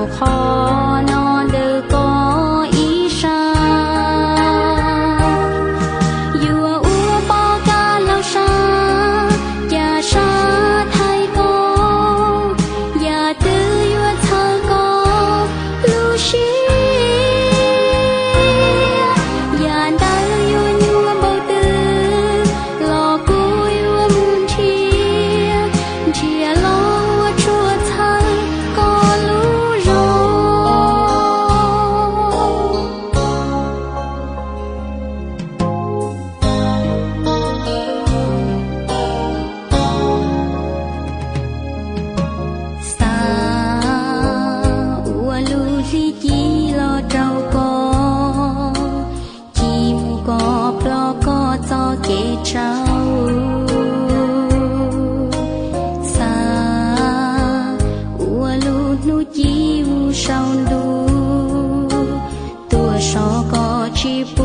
khó nó đều có ý xa dù ua bao ca lao xa và xa thay có và tư yêu thơ có lưu xí và đã yêu nhu bao tư lo cô yêu muôn chia lo chua thơ có lũ rồi xa ua lưu di chỉ lo trâu có chỉ mu có pro có cho kể trâu xa ua lưu nu chỉ u sau đu tua so có chỉ